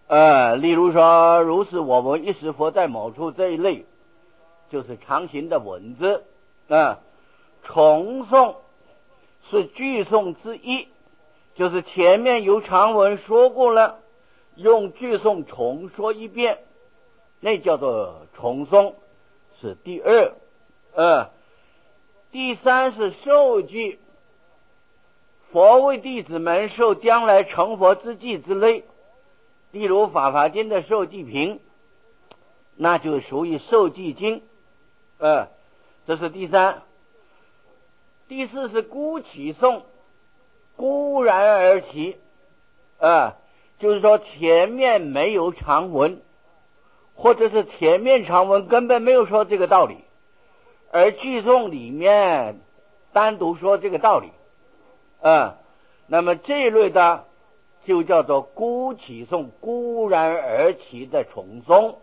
例如说如是我闻一时佛在某处这一类，就是常行的文字。重诵是句诵之一，就是前面有常文说过了，用句诵重说一遍，那叫做重诵，是第二。第三是受记，佛为弟子们受将来成佛之际之类，例如法华经的受记品，那就属于受记经。这是第三。第四是孤起诵，孤然而起，就是说前面没有常文，或者是前面常文根本没有说这个道理，而句诵里面单独说这个道理。那么这一类的就叫做孤起诵，孤然而起的重诵。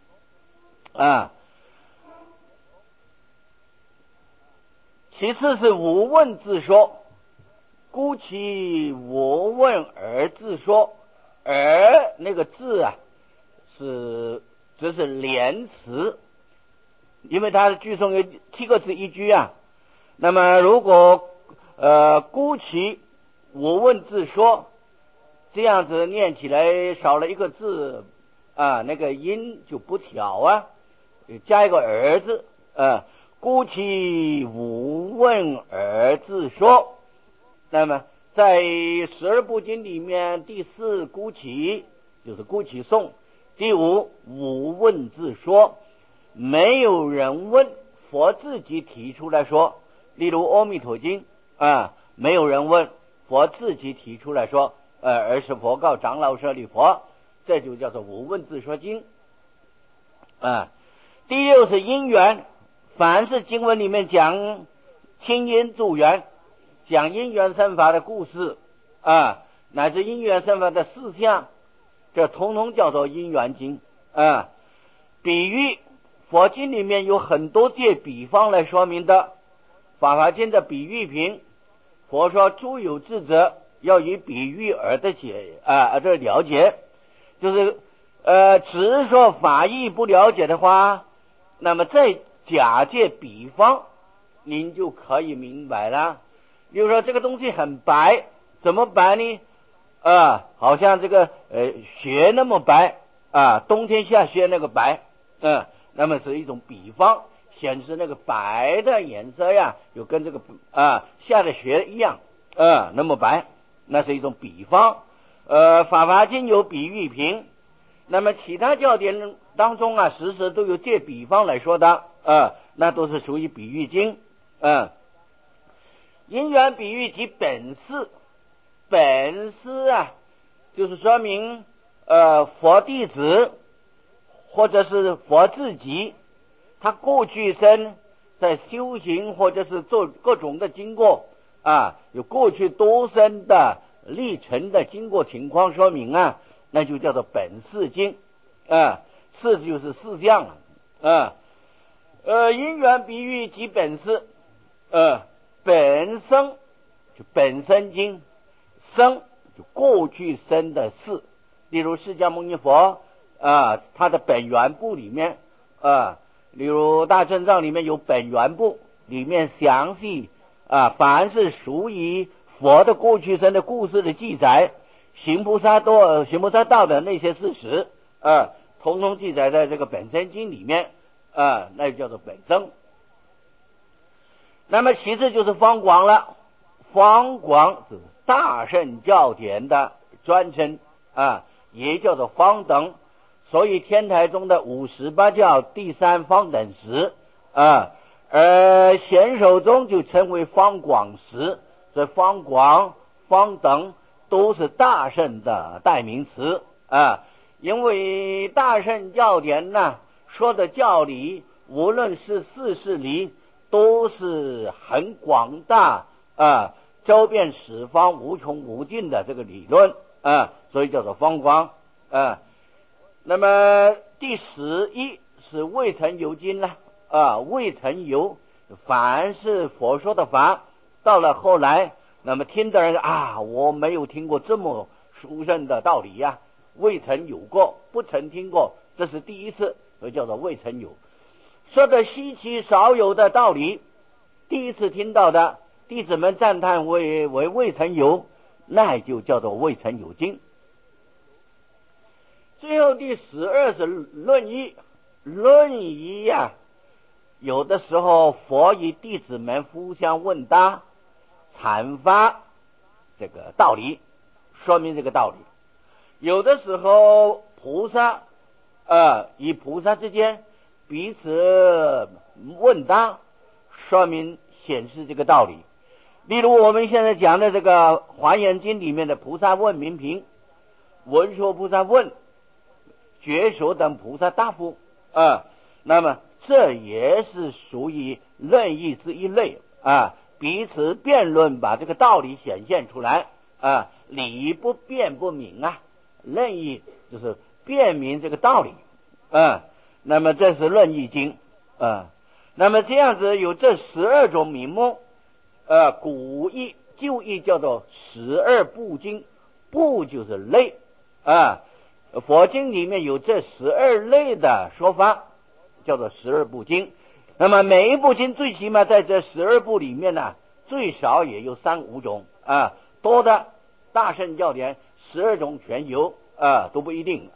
其次是无问自说，孤其无问而自说，而那个字这是连词，因为它的句诵有7个字一句啊。那么如果孤其无问自说，这样子念起来少了一个字那个音就不调加一个儿字孤其无问而自说。那么在12部经里面，第4孤其就是孤其诵，第5无问自说，没有人问，佛自己提出来说。例如阿弥陀经没有人问，佛自己提出来说，而是佛告长老舍利佛，这就叫做无问自说经。第6是因缘，凡是经文里面讲清因助缘，讲因缘生法的故事乃至因缘生法的事项，这统统叫做因缘经。比喻，佛经里面有很多借比方来说明的。法华经的比喻品，佛说诸有智者要以比喻而得这了解，就是只说法义不了解的话，那么再假借比方，您就可以明白了。比如说这个东西很白，怎么白呢？好像这个雪那么白冬天下雪那个白那么是一种比方，显示那个白的颜色就跟这个下的雪一样那么白，那是一种比方。法华经有比喻品，那么其他教典当中时时都有借比方来说的那都是属于比喻经。因缘比喻及本事，本事就是说明佛弟子或者是佛自己，他过去生在修行或者是做各种的经过有过去多生的历程的经过情况说明那就叫做本事经事就是事项因缘比喻及本事本生就本身经，生就过去生的事。例如释迦牟尼佛他的本源部里面例如大正藏里面有本源部，里面详细凡是属于佛的过去生的故事的记载，行菩萨道的那些事实统统记载在这个本身经里面那就叫做本生。那么其次就是方广了，方广是大乘教典的专称也叫做方等，所以天台中的58教第3方等时而显首中就称为方广时，所以方广方等都是大乘的代名词因为大乘教典说的教理，无论是事是理，都是很广大周遍十方无穷无尽的这个理论所以叫做方广那么第11是未曾有经未曾有，凡是佛说的法，到了后来，那么听的人我没有听过这么殊胜的道理未曾有过，不曾听过，这是第一次，所以叫做未曾有。说的稀奇少有的道理，第一次听到的，弟子们赞叹为未曾有，那就叫做未曾有经。最后第12是论议。论议呀，有的时候佛与弟子们互相问答，阐发这个道理，说明这个道理。有的时候菩萨与菩萨之间彼此问答，说明显示这个道理。例如我们现在讲的这个《华严经》里面的菩萨问名品，文殊菩萨问，觉所等菩萨答复那么这也是属于论议之一类彼此辩论，把这个道理显现出来理不辩不明论议就是辩明这个道理那么这是论议经那么这样子有这12种名目古义旧义叫做12部经，部就是类佛经里面有这12类的说法，叫做12部经。那么每一部经最起码在这12部里面呢，最少也有3-5种多的大乘教典12种全有都不一定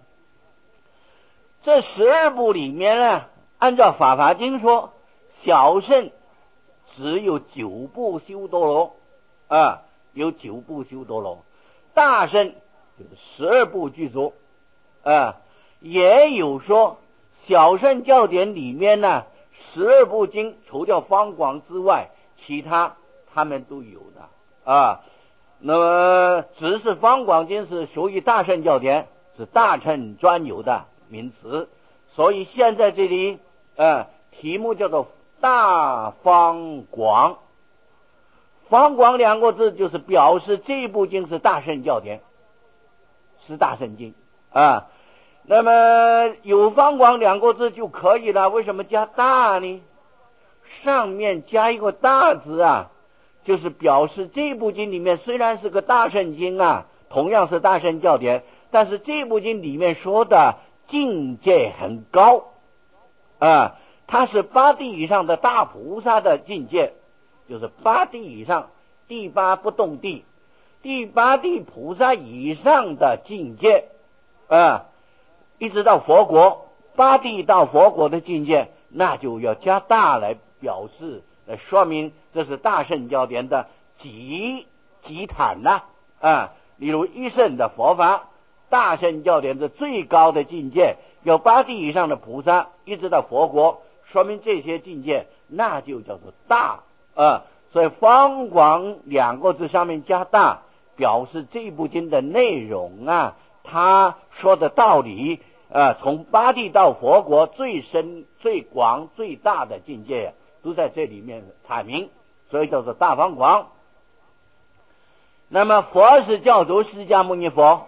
这12部里面呢，按照法华经说，小乘只有9部修多罗有9部修多罗，大乘就是12部具足也有说小乘教典里面呢12部经除掉方广之外，其他他们都有的那么只是方广经是属于大乘教典，是大乘专有的名词，所以现在这里题目叫做大方广。方广2个字就是表示这部经是大乘教典，是大乘经那么有方广2个字就可以了，为什么加大呢？上面加一个大字就是表示这部经里面虽然是个大乘经同样是大乘教典，但是这部经里面说的境界很高它是8地以上的大菩萨的境界，就是8地以上，第8不动地，第8地菩萨以上的境界一直到佛国，8地到佛国的境界，那就要加大来表示，来说明这是大乘教典的极坦例如一乘的佛法，大乘教典的最高的境界有8地以上的菩萨一直到佛国，说明这些境界那就叫做大所以方广2个字上面加大，表示这部经的内容他说的道理从8地到佛国最深最广最大的境界都在这里面阐明，所以叫做大方广。那么佛是教主释迦牟尼佛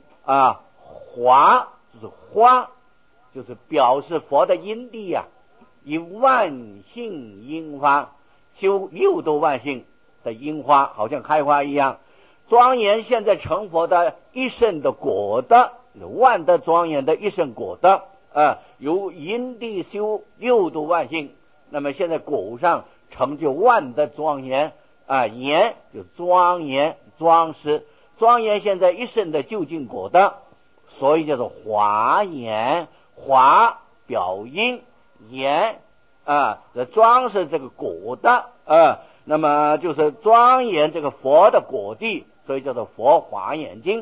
华就是花，就是表示佛的因地以万性樱花修6度万性的樱花，好像开花一样庄严，现在成佛的一生的果的万德庄严的一生果的由因地修6度万性，那么现在果上成就万德庄严严就庄严装饰庄严，现在一生的究竟果的，所以叫做华严。华表因，严这装饰这个果的那么就是庄严这个佛的果地，所以叫做佛华严经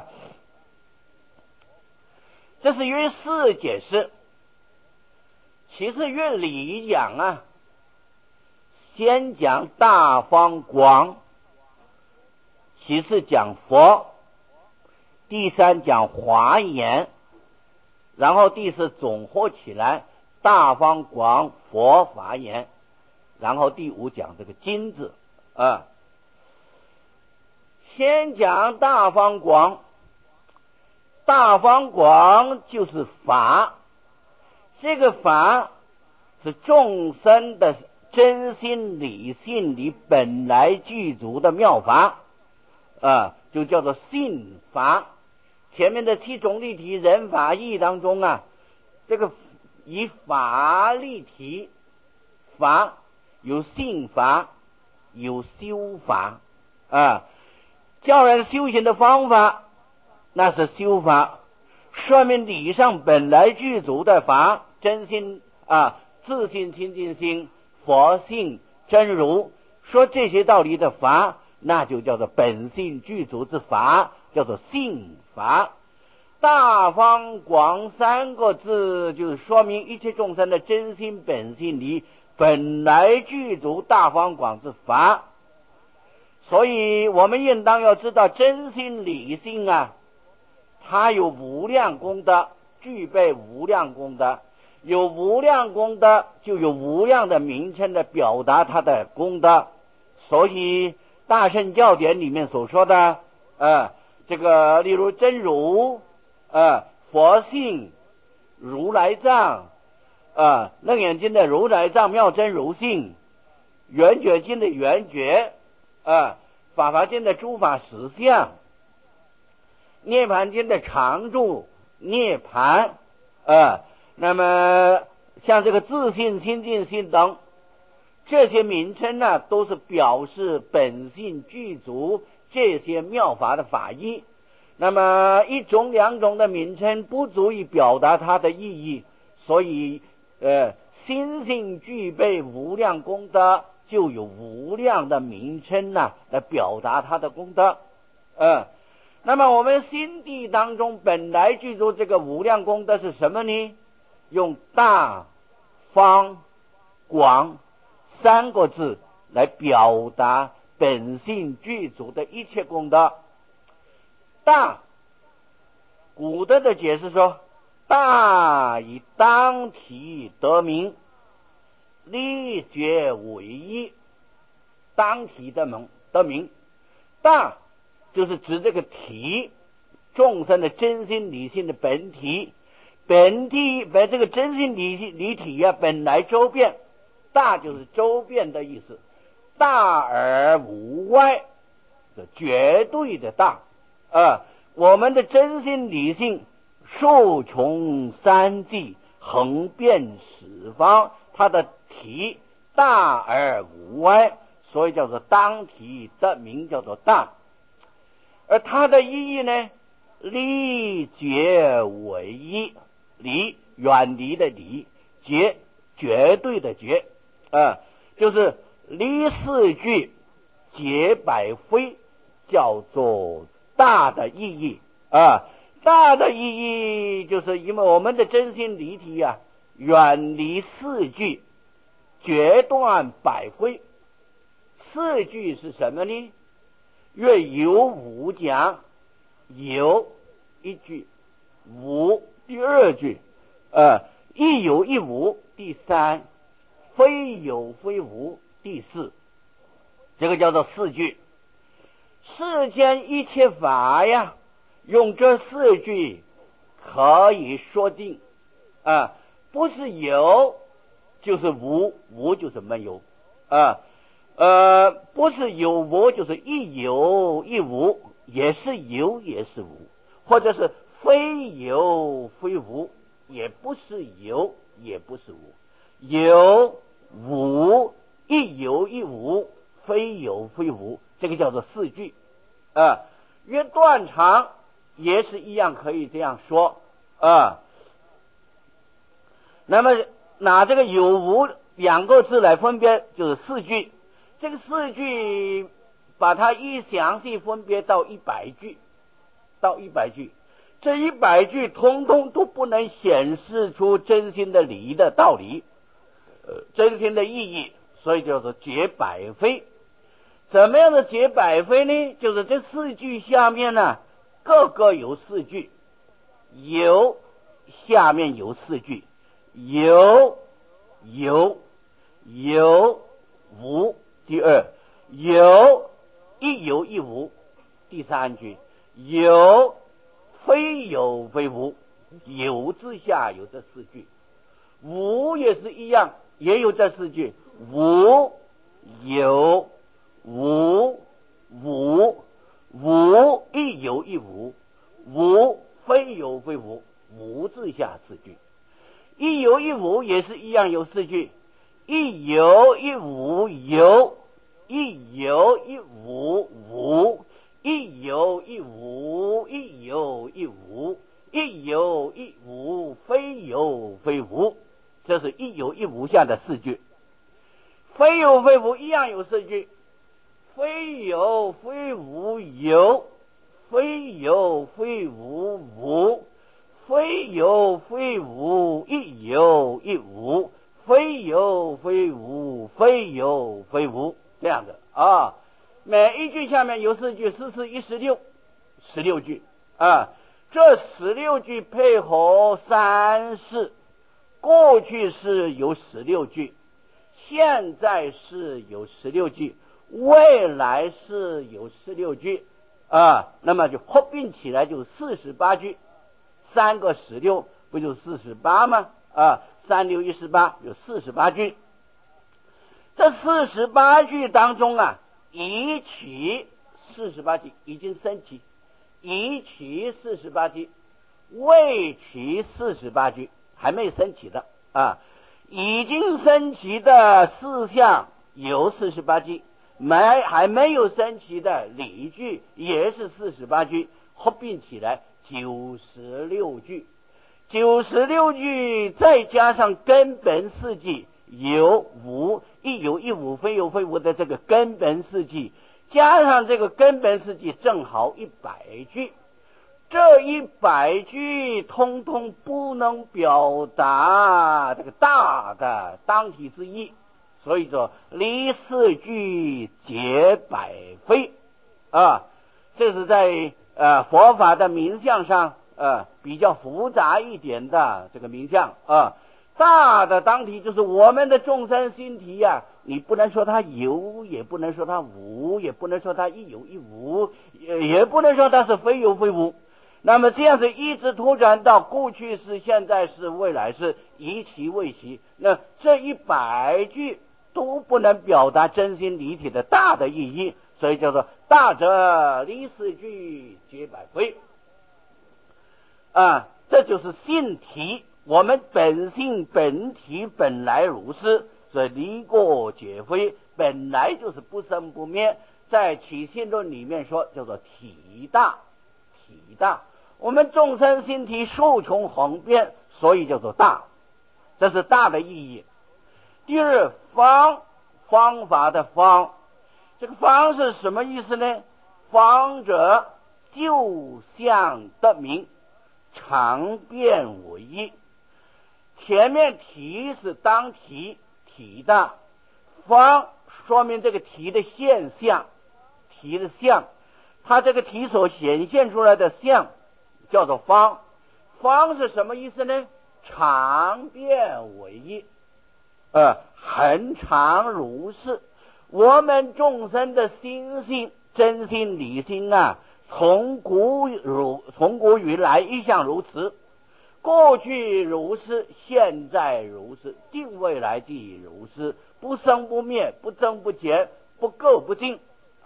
这是约释解释。其次约理讲先讲大方广，其次讲佛，第3讲华严，然后第4总合起来大方广佛华严，然后第5讲这个经字先讲大方广。大方广就是法，这个法是众生的真心理性里本来具足的妙法就叫做信法。 前面的七种立体人法义当中啊，这个以法立体，法有性法，有修法啊，教人修行的方法，那是修法。说明理上本来具足的法，真心自信清净心，佛性真如，说这些道理的法，那就叫做本性具足之法，叫做性法。大方广三个字，就是说明一切众生的真心本性里本来具足大方广之法。所以我们应当要知道，真心理性啊，它有无量功德，具备无量功德，有无量功德就有无量的名称的表达它的功德。所以大乘教典里面所说的这个例如真如佛性、如来藏楞严经的如来藏妙真如性，圆觉经的圆觉法华经的诸法实相，涅盘经的常住涅盘那么像这个自信清净心等，这些名称呢，都是表示本性具足这些妙法的法义。那么一种两种的名称不足以表达它的意义，所以心性具备无量功德，就有无量的名称来表达它的功德那么我们心地当中本来具足这个无量功德是什么呢？用大方广三个字来表达本性具足的一切功德。大，古德的解释说，大以当体得名，立觉为一。当体得名，大就是指这个体，众生的真心理性的本体，把这个真心理体本来周遍，大就是周遍的意思，大而无外，绝对的大我们的真心理性数穷三际，横遍十方，它的体大而无外，所以叫做当体得名，叫做大。而它的意义呢，离绝为一，离远离的离，绝绝对的绝就是离四句解百非，叫做大的意义大的意义就是因为我们的真心离体远离四句，决断百非。四句是什么呢？若有无讲，有一句，无第二句一有一无第三，非有非无第四，这个叫做四句。世间一切法用这四句可以说尽不是有就是无，无就是没有不是有无就是一有一无，也是有也是无，或者是非有非无，也不是有也不是无，有无一有一无，非有非无，这个叫做四句约断肠也是一样，可以这样说那么拿这个有无两个字来分别，就是四句。这个四句把它一详细分别到100句，这100句通通都不能显示出真心的理的道理真心的意义，所以叫做解百非。怎么样的解百非呢？就是这四句下面各个有四句，有下面有四句，有无第二，有一有一无第三句，有非有非无，有之下有这四句，无也是一样，也有这四句，无有无一有一无， 无非有非无，无字下四句。一有一无也是一样有四句，一有一无有，一有一无无，一有一无，一有一无，一有一无，非有非无，这是一有一无下的四句。非有非无一样有四句，非有非无有，非有非无无，非有非无，一有一无，非有非无，非有非无，这样的啊。每一句下面有四句，4、4、1、16句啊。这16句配合3式，过去式有16句，现在式有16句，未来式有16句啊。那么就合并起来就48句，3个16不就48吗？啊，3、6、18有48句。这48句当中啊，一起48句已经升起，一起48句，未起48句还没升起的啊。已经升起的四项有48句，还没有升起的例句也是48句，合并起来96句。96句再加上根本四句有无，一有一无，非有非无的这个根本四句，加上这个根本四句正好100句。这100句通通不能表达这个大的当体之意，所以说离四句皆百非啊。这是在佛法的名相上比较复杂一点的这个名相啊。大的当体就是我们的众生心体呀，你不能说它有，也不能说它无，也不能说它一有一无，也不能说它是非有非无。那么这样子一直拓展到过去式、现在式、未来式，一期未期，那这100句都不能表达真心离体的大的意义，所以叫做大者离四句皆百非啊。这就是性体，我们本性本体本来如是，所以离过皆非，本来就是不生不灭。在起信论里面说叫做体大，体大。我们众生心体数穷横变，所以叫做大，这是大的意义。第二，方，方法的方，这个方是什么意思呢？方者就相得名，常变为一。前面体是当体，体大，方说明这个体的现象，体的相，它这个体所显现出来的相叫做方。方是什么意思呢？常变为一，恒常如是。我们众生的心性真心理性啊，从古以来一向如此，过去如是，现在如是，近未来即如是，不生不灭，不增不减，不垢不净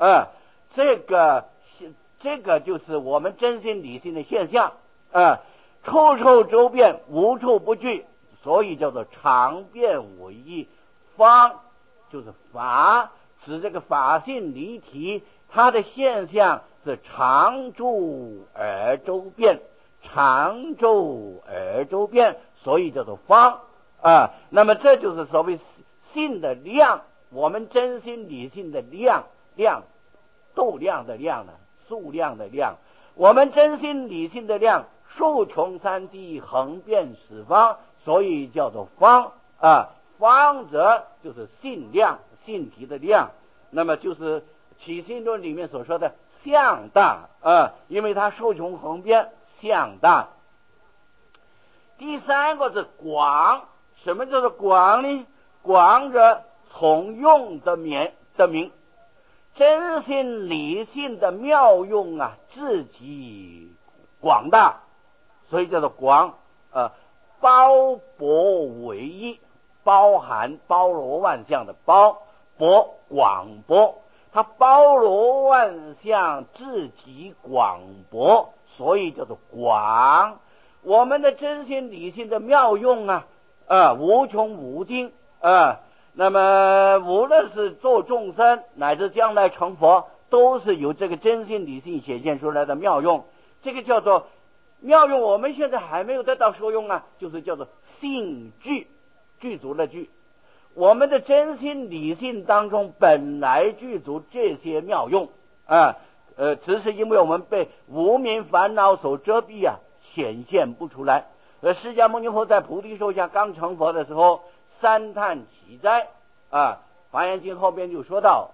这个就是我们真心理性的现象处处周遍，无处不具，所以叫做常变为一。方就是法，指这个法性离体，它的现象是常住而周遍，常住而周遍，所以叫做方那么这就是所谓性的量，我们真心理性的量，度量的量呢，数量的量，我们真心理性的量数穷三际，横遍十方，所以叫做方方者就是性量，性体的量，那么就是起信论里面所说的相大因为它数穷横遍，相大。第三个是广，什么叫做广呢？广者从用的名，真心理性的妙用至极广大，所以叫做广包博为一，包含包罗万象的包，博广博，它包罗万象，至极广博， 所以叫做广。我们的真心理性的妙用无穷无尽那么无论是做众生乃至将来成佛，都是由这个真心理性显现出来的妙用。这个叫做妙用，我们现在还没有得到受用就是叫做性具，具足的具。我们的真心理性当中本来具足这些妙用只是因为我们被无明烦恼所遮蔽显现不出来。释迦牟尼佛在菩提树下刚成佛的时候，三叹奇哉华严经后边就说到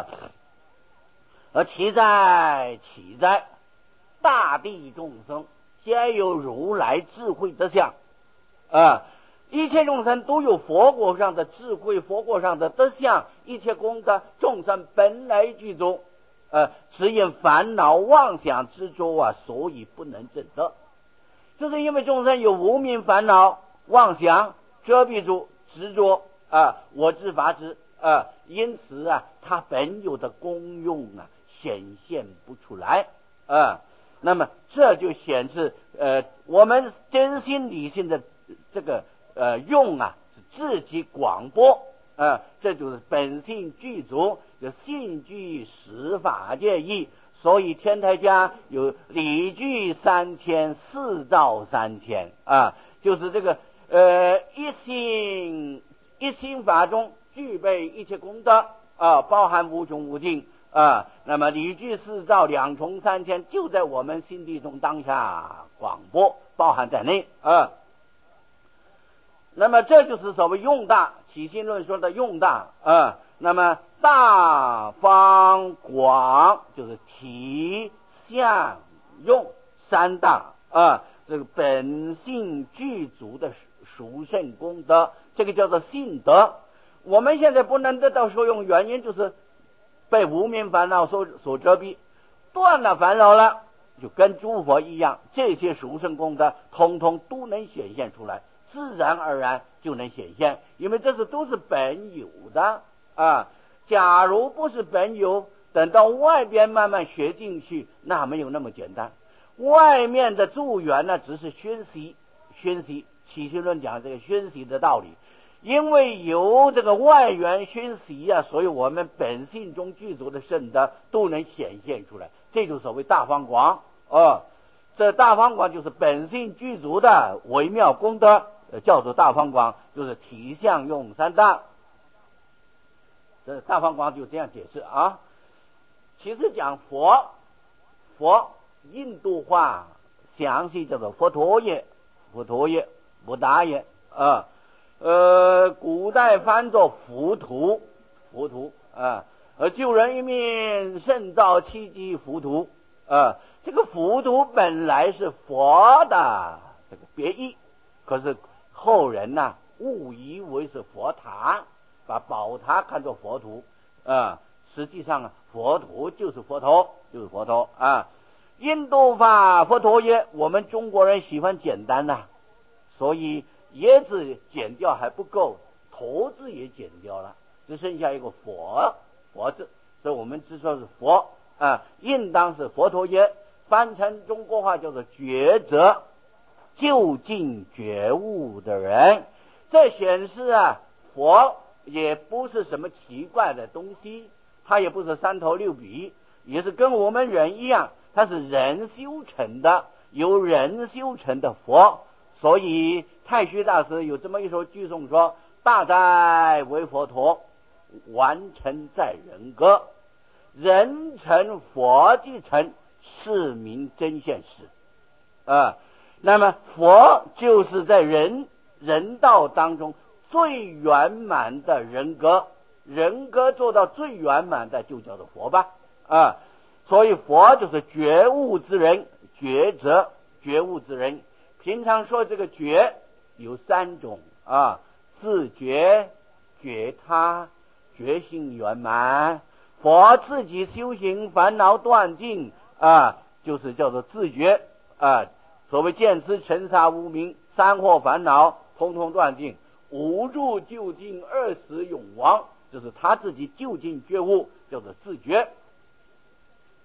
奇哉奇哉，大地众生皆有如来智慧德相一切众生都有佛果上的智慧，佛果上的德相，一切功德众生本来具足只因烦恼妄想执着所以不能证得。就是因为众生有无明烦恼妄想遮蔽住执着我执法执因此它本有的功用显现不出来那么这就显示我们真心理性的这个用是自己广播这就是本性具足，有性具十法界义。所以天台家有理具3000，四照3000就是这个一心法中具备一切功德包含无穷无尽那么理具四照两重3000就在我们心地中当下广播包含在内那么这就是所谓用大，起心论说的用大那么大方广就是体相用三大这个本性具足的殊胜功德，这个叫做性德。我们现在不能得到受用，原因就是被无明烦恼所遮蔽，断了烦恼了，就跟诸佛一样，这些殊胜功德通通都能显现出来，自然而然就能显现，因为这都是本有的假如不是本有，等到外边慢慢学进去，那没有那么简单。外面的助缘只是熏习，起心论讲这个熏习的道理。因为由这个外缘熏习所以我们本性中具足的圣德都能显现出来，这就所谓大方广这大方广就是本性具足的微妙功德叫做大方广，就是体相用三大。这大方广就这样解释其实讲佛印度话详细叫做佛陀耶不达耶古代翻作浮屠救人一命胜造7级浮屠这个浮屠本来是佛的这个别义，可是后人误以为是佛塔，把宝塔看作佛陀实际上佛陀就是佛陀印度法佛陀耶，我们中国人喜欢简单所以耶字减掉还不够，陀字也减掉了，只剩下一个佛字，所以我们只说是佛应当是佛陀耶，翻成中国话叫做觉者，究竟觉悟的人。这显示佛也不是什么奇怪的东西，他也不是三头六臂，也是跟我们人一样，他是人修成的，由人修成的佛。所以太虚大师有这么一首句颂说，大哉为佛陀，完成在人格，人成佛即成，是名真现实那么佛就是在人道当中最圆满的人格做到最圆满的就叫做佛吧所以佛就是觉悟之人，觉者觉悟之人。平常说这个觉有3种自觉、觉他、觉性圆满。佛自己修行烦恼断尽就是叫做自觉所谓见思尘沙无明3惑烦恼通通断尽，无住究竟20永亡，就是他自己究竟觉悟，叫做自觉。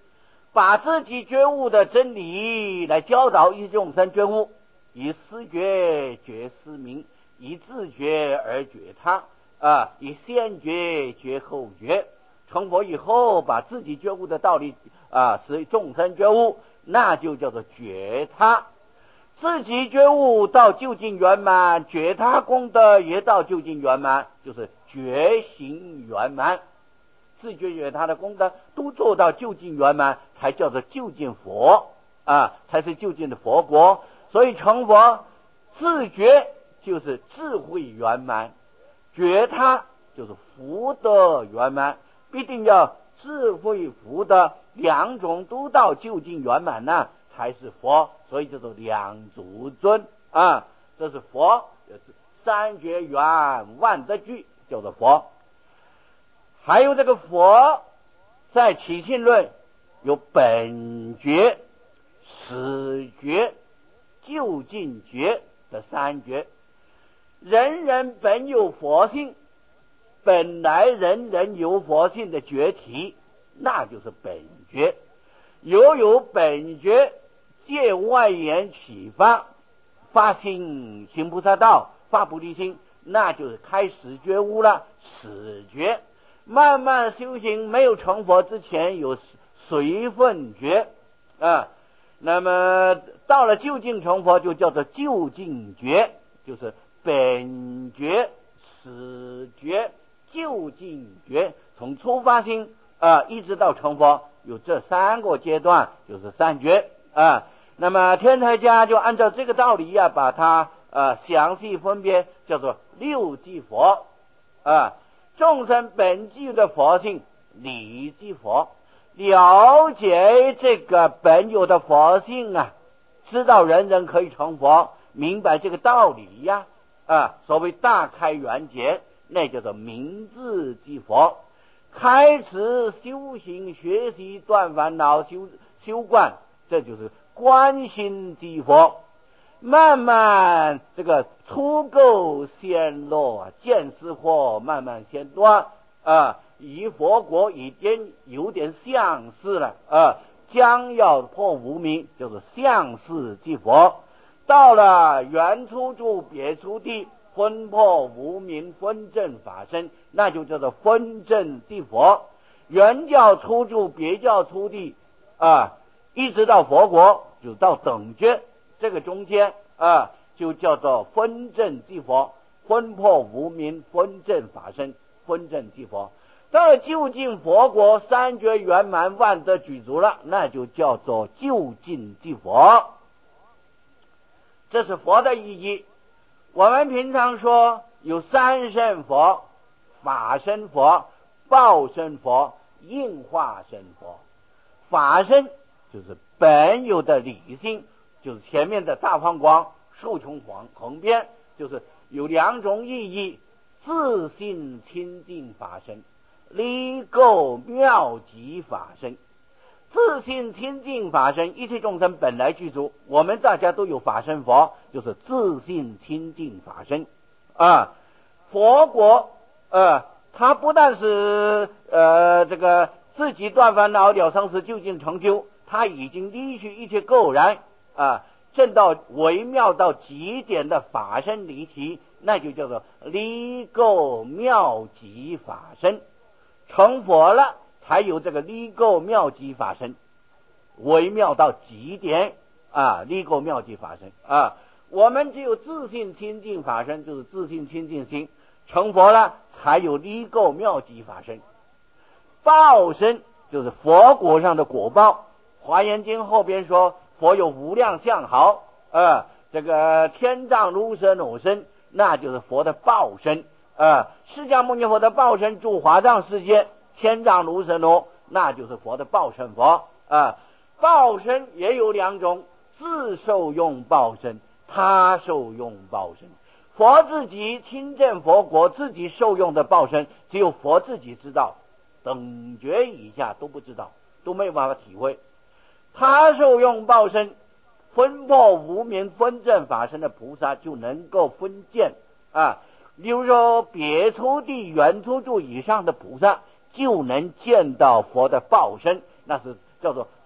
把自己觉悟的真理来教导一众生觉悟，以思觉觉思明，以自觉而觉他，以先觉觉后觉。成佛以后，把自己觉悟的道理使众生觉悟，那就叫做觉他。自己觉悟到究竟圆满，觉他功德也到究竟圆满，就是觉行圆满。自觉觉他的功德都做到究竟圆满，才叫做究竟佛才是究竟的佛国。所以成佛，自觉就是智慧圆满，觉他就是福德圆满，必定要智慧福德两种都到究竟圆满呢，才是佛。所以叫做两足尊这是佛，三觉圆万德具，叫做佛。还有这个佛在起信论有本觉、始觉、究竟觉的三觉。人人本有佛性，本来人人有佛性的觉体，那就是本觉。有本觉，借外缘启发心行菩萨道，发菩提心，那就是开始觉悟了，始觉。慢慢修行，没有成佛之前有随分觉那么到了究竟成佛，就叫做究竟觉，就是本觉、始觉、究竟觉，从初发心一直到成佛，有这三个阶段，就是三觉那么天台家就按照这个道理把它详细分别，叫做六即佛众生本具的佛性，理即佛。了解这个本有的佛性知道人人可以成佛，明白这个道理所谓大开圆解，那叫做明智即佛。开始修行学习断烦恼修观，这就是观心即佛。慢慢这个初构显露见思惑慢慢显断与佛国已经有点相似了将要破无明，就是相似即佛。到了原初住别初地，分破无明分正法身，那就叫做分正即佛。原教初住别教初地一直到佛国，就到等觉，这个中间就叫做分正即佛，分破无明分正法身，分正即佛。到了究竟佛国，三觉圆满万德具足了，那就叫做究竟即佛。这是佛的意义。我们平常说有三身佛、法身佛、报身佛、应化身佛。法身就是本有的理性，就是前面的大放光受穷横边，就是有两种意义：自信清净法身，离垢妙极法身。自信清净法身，一切众生本来具足，我们大家都有法身佛，就是自信清净法身佛国他不但是这个自己断烦恼了生死究竟成就，他已经离去一切垢染证到微妙到极点的法身离体，那就叫做离垢妙极法身。成佛了才有这个离垢妙极法身，微妙到极点离垢妙极法身我们只有自信清净法身，就是自信清净心，成佛了才有离垢妙极法身。报身就是佛果上的果报。华严经后边说佛有无量相好这个千丈如舍那身，那就是佛的报身释迦牟尼佛的报身住华藏世界，千丈如舍那，那就是佛的报身佛报身也有两种，自受用报身，他受用报身。佛自己亲证佛国，自己受用的报身，只有佛自己知道，等觉以下都不知道，都没有办法体会。他受用报身，分破无明分正法身的菩萨就能够分见比如说别初地原初住以上的菩萨就能见到佛的报身，那是叫做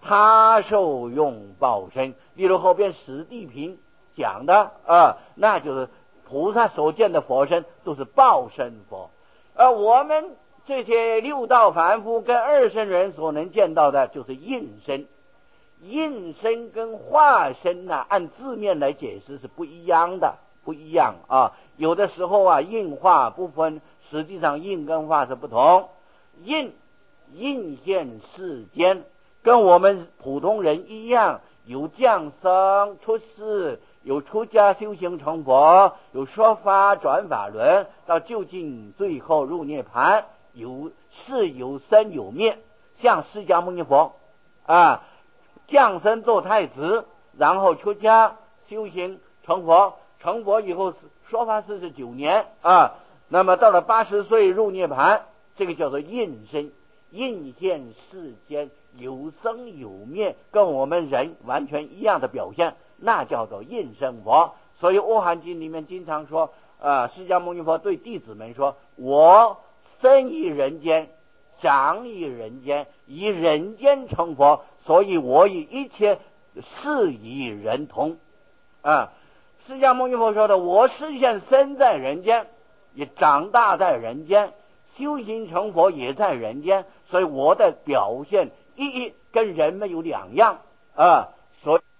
他受用报身。例如后边史地平讲的那就是菩萨所见的佛身都是报身佛，而我们这些六道凡夫跟二乘人所能见到的就是应身。应身跟化身按字面来解释是不一样的，不一样有的时候应化不分，实际上应跟化是不同。应现世间，跟我们普通人一样，有降生出世，有出家修行成佛，有说法转法轮，到究竟最后入涅槃，有是有生有灭。像释迦牟尼佛降生做太子，然后出家修行成佛，成佛以后说法49年那么到了80岁入涅槃，这个叫做应身。应现世间，有生有灭，跟我们人完全一样的表现，那叫做应身佛。所以《阿含经》里面经常说释迦牟尼佛对弟子们说，我生于人间，长于人间，以人间成佛，所以我与一切事与人同释迦牟尼佛说的，我实现生在人间，也长大在人间，修行成佛也在人间，所以我的表现意义跟人们有两样所以